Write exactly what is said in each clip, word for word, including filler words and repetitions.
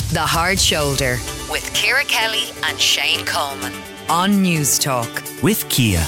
The Hard Shoulder with Ciara Kelly and Shane Coleman on News Talk. With Kia.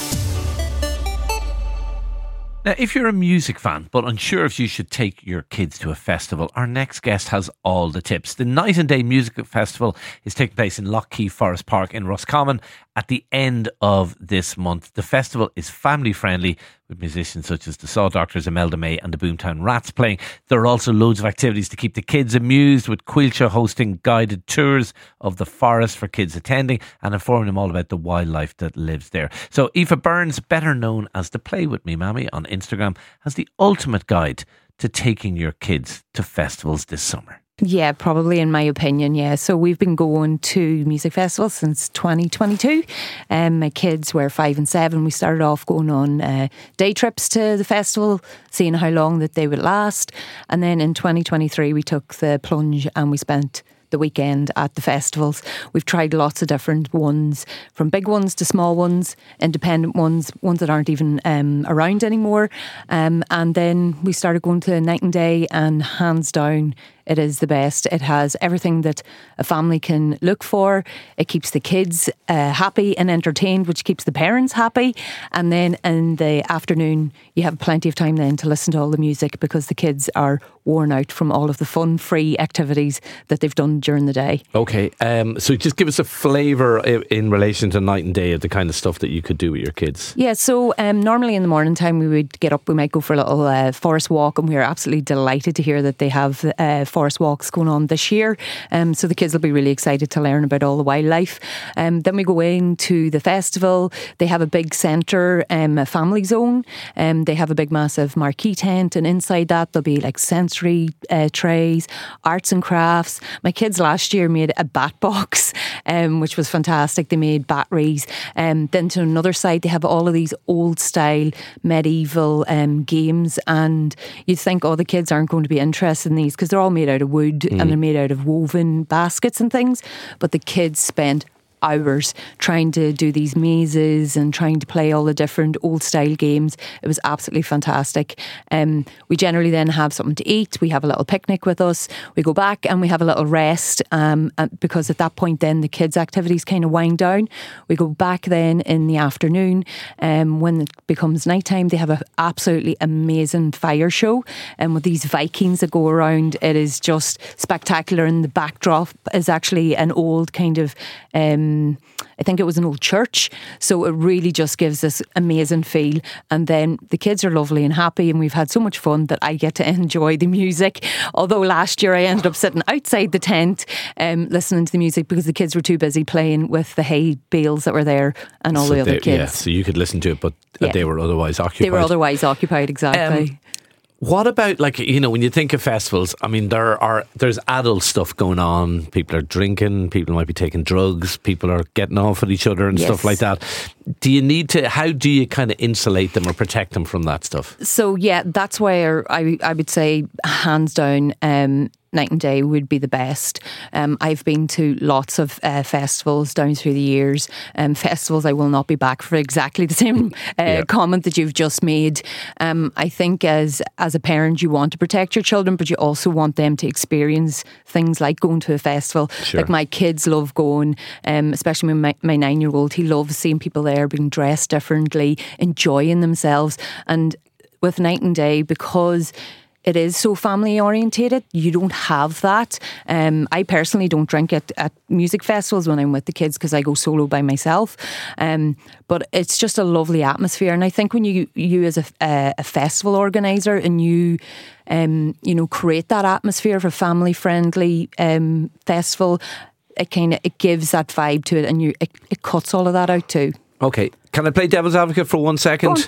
Now, if you're a music fan but unsure if you should take your kids to a festival, our next guest has all the tips. The Night and Day Music Festival is taking place in Lough Forest Park in Roscommon at the end of this month. The festival is family friendly with musicians such as the Saw Doctors, Imelda May and the Boomtown Rats playing. There are also loads of activities to keep the kids amused, with Quilcha hosting guided tours of the forest for kids attending and informing them all about the wildlife that lives there. So Aoife Burns, better known as the Play With Me Mammy on Instagram, has the ultimate guide to taking your kids to festivals this summer. Yeah, probably, in my opinion, yeah. So we've been going to music festivals since twenty twenty-two. Um, my kids were five and seven. We started off going on uh, day trips to the festival, seeing how long that they would last. And then in twenty twenty-three, we took the plunge and we spent the weekend at the festivals. We've tried lots of different ones, from big ones to small ones, independent ones, ones that aren't even um, around anymore. Um, and then we started going to Night and Day, and hands down, it is the best. It has everything that a family can look for. It keeps the kids uh, happy and entertained, which keeps the parents happy. And then in the afternoon, you have plenty of time then to listen to all the music, because the kids are worn out from all of the fun-free activities that they've done during the day. Okay, um, so just give us a flavour in, in relation to Night and Day of the kind of stuff that you could do with your kids. Yeah, so um, normally in the morning time we would get up, we might go for a little uh, forest walk, and we are absolutely delighted to hear that they have uh, forest walks going on this year. Um, so the kids will be really excited to learn about all the wildlife. Um, then we go into the festival. They have a big centre, um, a family zone. Um, they have a big massive marquee tent, and inside that there'll be like sensory uh, trays, arts and crafts. My kids last year made a bat box, um, which was fantastic. They made batteries. Um, then to another side they have all of these old style medieval um, games, and you'd think, oh, the kids aren't going to be interested in these because they're all made out of wood mm. and they're made out of woven baskets and things, but the kids spent hours trying to do these mazes and trying to play all the different old style games. It was absolutely fantastic. Um, we generally then have something to eat. We have a little picnic with us. We go back and we have a little rest, um, because at that point then the kids' activities kind of wind down. We go back then in the afternoon, um, when it becomes nighttime. They have an absolutely amazing fire show, and with these Vikings that go around, it is just spectacular. And the backdrop is actually an old kind of um, I think it was an old church, so it really just gives this amazing feel. And then the kids are lovely and happy, and we've had so much fun that I get to enjoy the music. Although last year I ended up sitting outside the tent um, listening to the music because the kids were too busy playing with the hay bales that were there and all so the other they, kids. Yeah, so you could listen to it, but yeah. they were otherwise occupied. They were otherwise occupied, exactly. Um, What about, like, you know, when you think of festivals, I mean, there are there's adult stuff going on. People are drinking, people might be taking drugs, people are getting off with each other and yes. stuff like that. Do you need to, how do you kind of insulate them or protect them from that stuff? So, yeah, that's why I, I would say, hands down, um, Night and Day would be the best. Um, I've been to lots of uh, festivals down through the years. Um, festivals I will not be back for exactly the same uh, yeah. comment that you've just made. Um, I think as as a parent you want to protect your children, but you also want them to experience things like going to a festival. Sure. Like my kids love going, um, especially my, my nine-year-old. He loves seeing people there being dressed differently, enjoying themselves. And with Night and Day, because it is so family orientated, you don't have that. Um, I personally don't drink at, at music festivals when I'm with the kids because I go solo by myself. Um, but it's just a lovely atmosphere, and I think when you you as a, a, a festival organizer and you um, you know create that atmosphere of a family friendly um, festival, it kind of it gives that vibe to it, and you it, it cuts all of that out too. Okay, can I play devil's advocate for one second?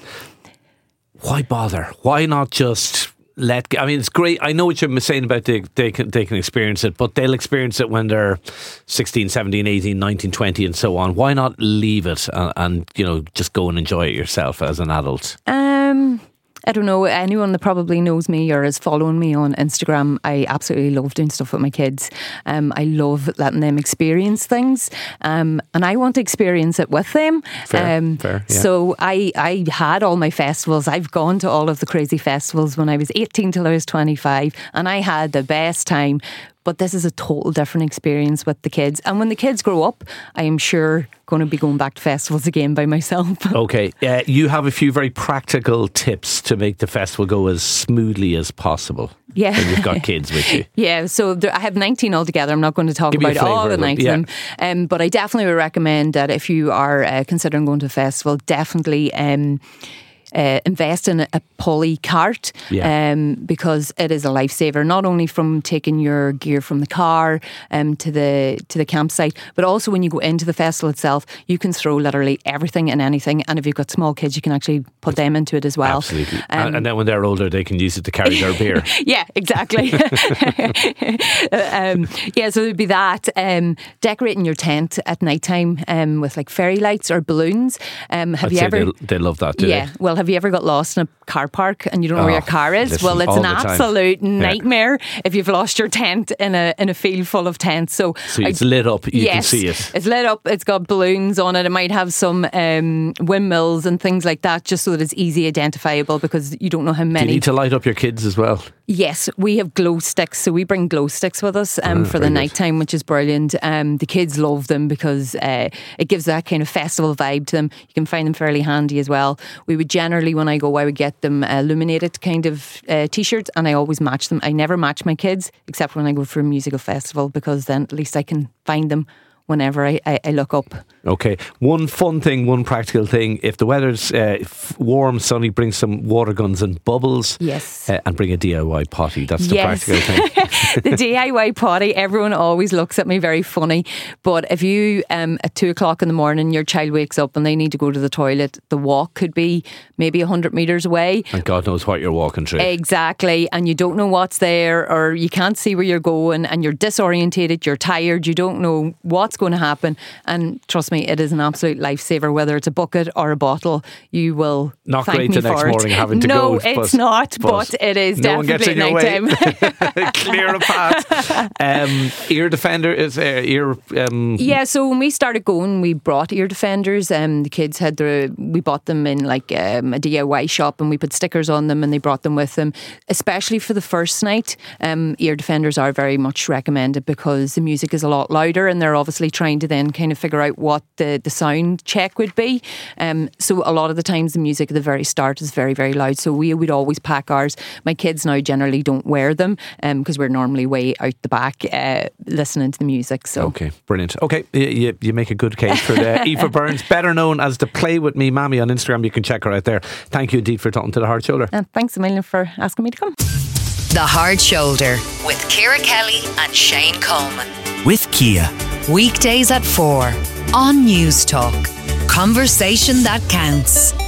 Why bother? Why not just let, I mean, it's great. I know what you're saying about they, they, can, they can experience it, but they'll experience it when they're sixteen, seventeen, eighteen, nineteen, twenty and so on. Why not leave it and, and you know, just go and enjoy it yourself as an adult? Um... I don't know, anyone that probably knows me or is following me on Instagram, I absolutely love doing stuff with my kids. Um, I love letting them experience things, um, and I want to experience it with them. Fair, um, fair, yeah. So I, I had all my festivals. I've gone to all of the crazy festivals when I was eighteen till I was twenty-five, and I had the best time. but this is a total different experience with the kids. And when the kids grow up, I am sure going to be going back to festivals again by myself. Okay, uh, you have a few very practical tips to make the festival go as smoothly as possible. Yeah. When you've got kids with you. Yeah, so there, I have nineteen altogether. I'm not going to talk Give about all the nineteen. Yeah. Um, but I definitely would recommend that if you are uh, considering going to a festival, definitely um, Uh, invest in a, a poly cart, yeah. um, because it is a lifesaver. Not only from taking your gear from the car um, to the to the campsite, but also when you go into the festival itself, you can throw literally everything and anything. And if you've got small kids, you can actually put them into it as well. Absolutely. Um, and, and then when they're older, they can use it to carry their beer. Yeah, exactly. um, yeah, so it'd be that. Um, decorating your tent at night time um, with like fairy lights or balloons. Um, have I'd you say ever? They love that, do yeah. they? Well, have you ever got lost in a car park and you don't know oh, where your car is? listen, Well, it's an absolute time. nightmare yeah. if you've lost your tent in a in a field full of tents. So, so it's I, lit up. You yes, can see it. It's lit up. It's got balloons on it. It might have some um, windmills and things like that, just so that it's easy identifiable, because you don't know how many. Do you need to light up your kids as well? Yes, we have glow sticks, so we bring glow sticks with us um, oh, for the night time, which is brilliant. Um, the kids love them because uh, it gives that kind of festival vibe to them. You can find them fairly handy as well. We would generally, when I go, I would get them illuminated kind of uh, t-shirts, and I always match them. I never match my kids except when I go for a musical festival, because then at least I can find them whenever I, I, I look up. Okay, one fun thing, one practical thing. If the weather's uh, warm, sunny, bring some water guns and bubbles. Yes. Uh, and bring a D I Y potty. That's the yes. practical thing. The D I Y potty, everyone always looks at me very funny. But if you, um, at two o'clock in the morning, your child wakes up and they need to go to the toilet, the walk could be maybe one hundred metres away. And God knows what you're walking through. Exactly. And you don't know what's there, or you can't see where you're going, and you're disorientated, you're tired, you don't know what's going to happen. And trust me, it is an absolute lifesaver, whether it's a bucket or a bottle. You will not thank great me the for next it. morning having to no, go. No, it's not, but, but it is no definitely one gets in night your time. way. Clear a path. Um, ear defender is uh, ear. Um, yeah, so when we started going, we brought ear defenders. Um, the kids had the we bought them in like um, a D I Y shop, and we put stickers on them, and they brought them with them. Especially for the first night, um, ear defenders are very much recommended, because the music is a lot louder, and they're obviously trying to then kind of figure out what the, the sound check would be. Um, so a lot of the times the music at the very start is very, very loud. So we would always pack ours. My kids now generally don't wear them because um, we're normally way out the back uh, listening to the music. So okay, brilliant. Okay, you, you make a good case for the Aoife Byrnes, better known as the Play With Me Mammy on Instagram. You can check her out there. Thank you indeed for talking to The Hard Shoulder. And thanks a million for asking me to come. The Hard Shoulder with Ciara Kelly and Shane Coleman. With Kia. Weekdays at four on News Talk. Conversation that counts.